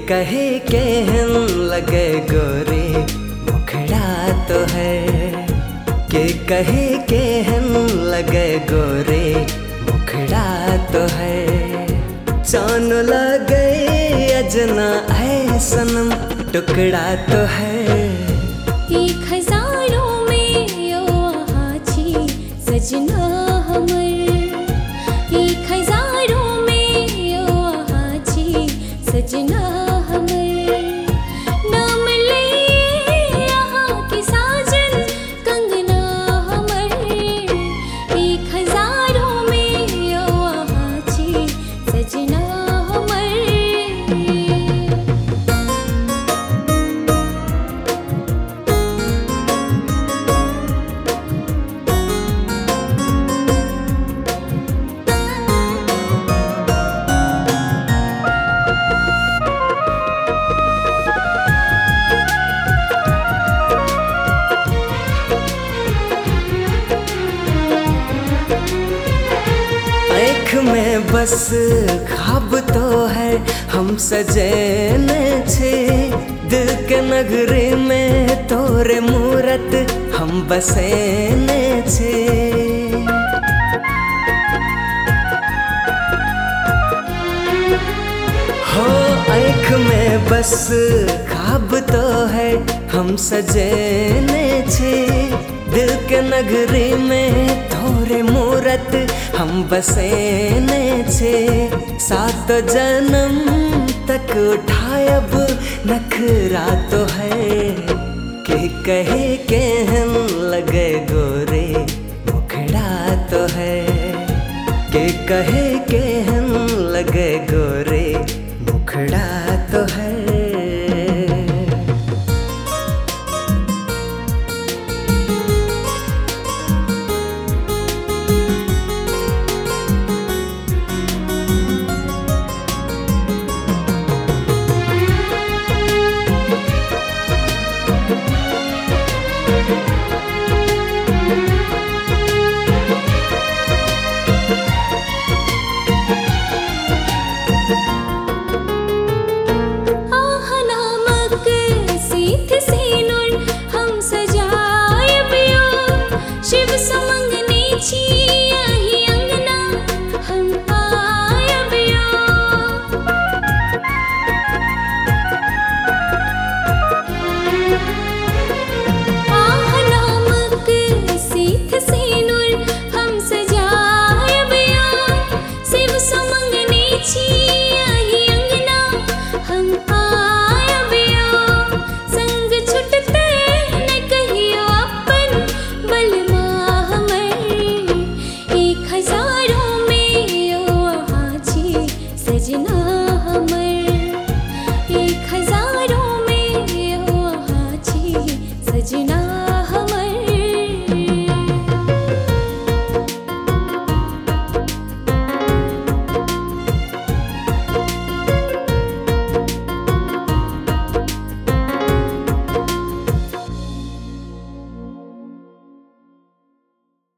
कहे केहन लगे गोरे मुखड़ा तो है, के कहे केहन लगे गोरे मुखड़ा तो है। चान लगे अजना है सनम टुकड़ा तो है। 1000 में यो हाची सजना हमर, 1000 में यो हाची सजना हमर। नाम ले यहाँ की साजन कंगना हमर, 1000 में यो हाची सजना हमर। आँख में बस ख्वाब तो है हम सजेने छे, दिल के नगरी में तोरे मूरत हम बसेने छे। हो आँख में बस ख्वाब तो है हम सजेने छे, दिल के नगरी में तोरे मूरत हम बसेने छे। 7 जन्म तक उठायब नखरा तो है, के कहे केहन लगे गोरे मुखड़ा तो है, के कहे केहन लगे गोरे मुखड़ा तो है। आह नामक सीत से